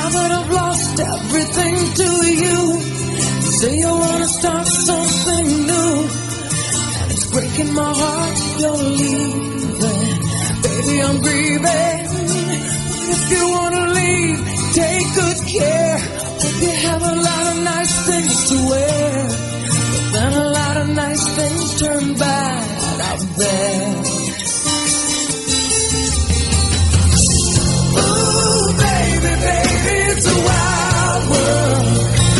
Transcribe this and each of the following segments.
now that I've lost everything to you, you say you wanna start something new, and it's breaking my heart you're leaving. Baby, I'm grieving. If you wanna leave, take good care. Hope you have a lot of nice things to wear, but then a lot of nice things turn bad out there. Ooh, baby, baby, it's a wild world.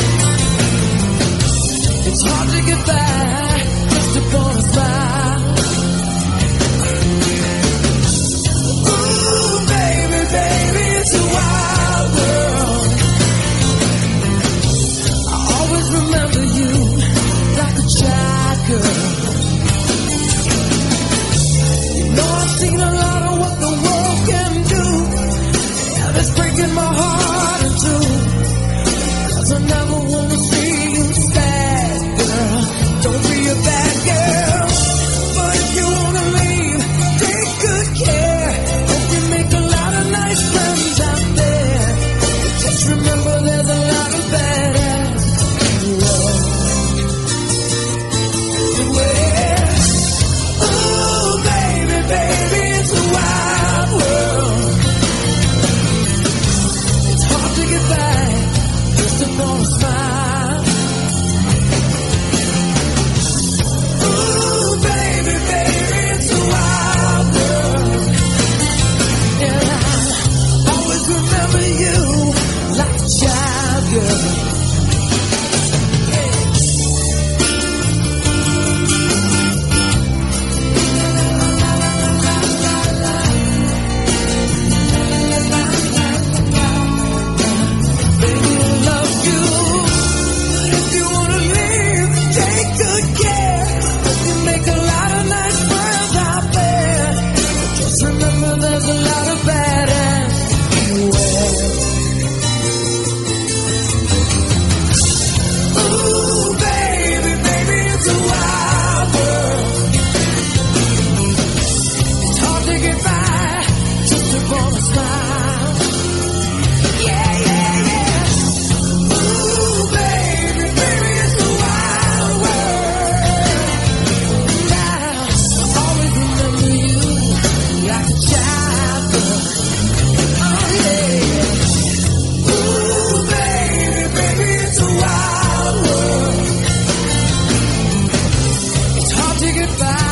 It's hard to get by just upon a smile. Ooh, baby, baby, it's a wild world. I always remember you like a child girl. You know I've seen a lot of what the world can do, and it's breaking my heart in two, 'cause I never wanna see you sad, girl. Don't be a bad girl. But if you wanna leave, take good care. Hope you make a lot of nice friends out there. Just remember there's a lot of badass in the world. Well, ooh, baby, baby, it's a wild world. It's hard to get by just upon a smile. Ooh, baby, baby, it's a wild world. And I always remember you like a child girl. Baby, I love you. If you wanna leave, take good care. Hope you make a lot of nice friends out there. Just remember there's a lot of badass everywhere. Ooh, baby, baby, it's a wild world. It's hard to get by just upon a smile. Yeah, yeah, yeah. Ooh, baby, baby, it's a wild world. Now, I always remember you like a child girl. Oh, yeah. Ooh, baby, baby, it's a wild world. It's hard to get by